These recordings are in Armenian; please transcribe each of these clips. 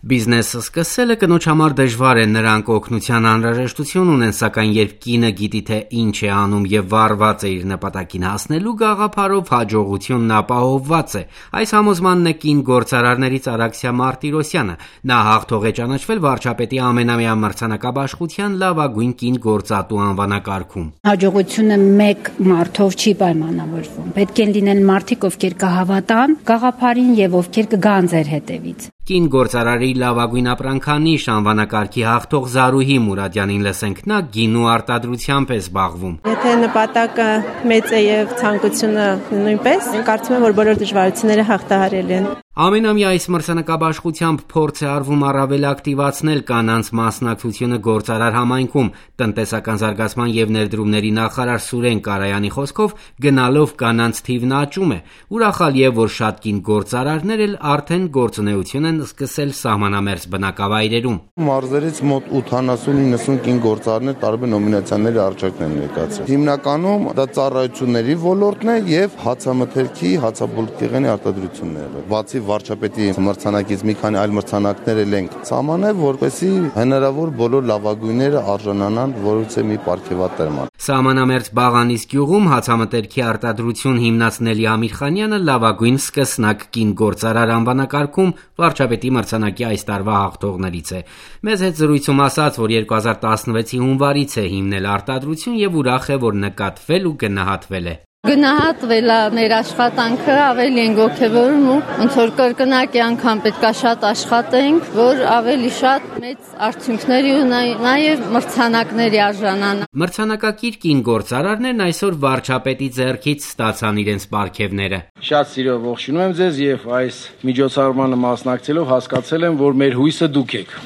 Բիզնեսը սկսելը կնոջ համար դժվար է, նրանք օգնության անհրաժեշտություն ունեն, սակայն երբ կինը գիտի, թե ինչ է անում եւ վարված է իր նպատակին հասնելու գաղափարով, հաջողությունն ապահովված է։ Այս համոզմանն է կին գործարարներից Արաքսիա Մարտիրոսյանը։ Նա հաղթող է ճանաչվել վարչապետի ամենամյա մրցանակաբաշխության լավագույն կին գործատու անվանակարգում։ Հաջողությունը մեկ մարդով չի պայմանավորվում։ Պետք են լինեն մարդիկ, ովքեր կհավատան գաղափարին եւ ովքեր կգան ձեր հետևից։ Կին գործարարի լավագույն ապրանքանիշ անվանակարգի հաղթող Զարուհի Մուրադյանին լսենք, նա գինու արտադրությամբ է զբաղվում։ Եթե նպատակը մեծ է եւ ցանկությունը նույնպես, կարծում եմ, որ բոլոր դժվարությունները հաղթահարել են։ Ամենամյա այս մրցանակաբաշխությամբ փորձ է արվում առավել ակտիվացնել կանանց մասնակցությունը գործարար համայնքում։ Տնտեսական զարգացման եւ ներդրումների նախարար Սուրեն Կարայանի խոսքով գնալով կանանց թիվն աճում է։ Ուրախալ է, որ շատ կին գործարարներ էլ արդեն գործունեություն են սկսել սահմանամերձ բնակավայրերում։ Մարզերից մոտ 80-90 կին գործարարներ տարբեր նոմինացիաների արժեքներ ներկայացրել։ Հիմնականում դա ծառայությունների ոլորտն է եւ հացամթերքի, հացաբուլկեղենի արտադրությունները։ Բացի վարչապետի մրցանակից մի քանի այլ մրցանակներ էլ ենք սահմանել, որպեսզի հնարավոր բոլոր լավագույնները արժանանան որոցե մի պարգևատրման։ Սահմանամերձ Բաղանիս գյուղում հացամթերքի արտադրություն հիմնացնելի Ամիրխանյանը լավագույն սկսնակ կին գործարար անվանակարգում վարչապետի մրցանակի այս տարվա հաղթողներից է։ Մեզ հետ զրույցում ասաց, որ 2016-ի հունվարից է հիմնել արտադրություն եւ ուրախ է, որ նկատվել ու գնահատվել է։ Գնահատվել է մեր աշխատանքը, ավելի ենք ոգևորում ու ոնց որ կրկնակի անգամ պետքա շատ աշխատենք, որ ավելի շատ մեծ արդյունքների ու նաև մրցանակների արժանան։ Մրցանակակիր կին գործարարներն այսօր վարչապետի ձեռքից ստացան իրենց պարգևները։ Շատ սիրով ողջունում եմ ձեզ եւ այս միջոցառմանը մասնակցելով հասկացել եմ, որ մեր հույսը դուք եք։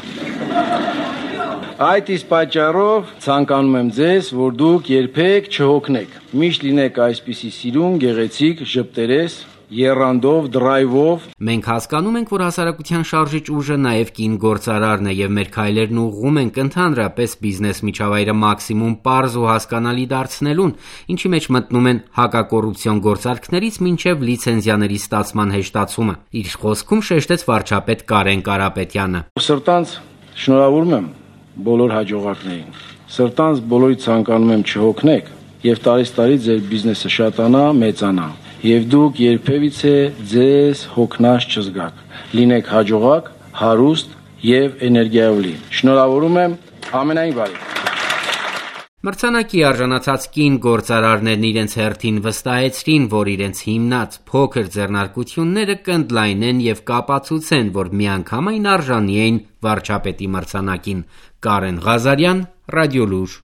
Այդ իսկ պատճառով ցանկանում եմ ձեզ, որ դուք երբեք չհոգնեք։ Միշտ լինեք այսպիսի սիրուն, գեղեցիկ, ժպտերես, եռանդով, դրայվով։ Մենք հասկանում ենք, որ հասարակության շարժիչ ուժը նաև կին գործարարն է եւ մեր քայլերն ուղղում ենք ընդհանրապես բիզնես միջավայրը մաքսիմում պարզ ու հասկանալի դարձնելուն, ինչի մեջ մտնում են հակակոռուպցիոն գործարքներից մինչև լիցենզիաների ստացման հեշտացումը։ Իր խոսքում շեշտեց վարչապետ Կարեն Կարապետյանը։ Սրտանց շնորհավորում եմ բոլոր հաջողակներին։ Սրտանց բոլորի ցանկանում եմ չհոգնեք եւ տարի ձեր բիզնեսը շատանա, մեծանա եւ դուք երբևիցե ձեզ հոգնած չզգաք։ Լինեք հաջողակ, հարուստ եւ էներգիայով լի։ Շնորհավորում եմ, ամենայն բարի։ Մրցանակի արժանացած կին գործարարներն իրենց հերթին վստահեցրին, որ իրենց հիմնած փոքր ձեռնարկությունները կընդլայնեն եւ կապացուցեն, որ միանգամայն արժանի էին վարչապետի մրցանակին։ Կարեն Ղազարյան, Ռադիոլուր։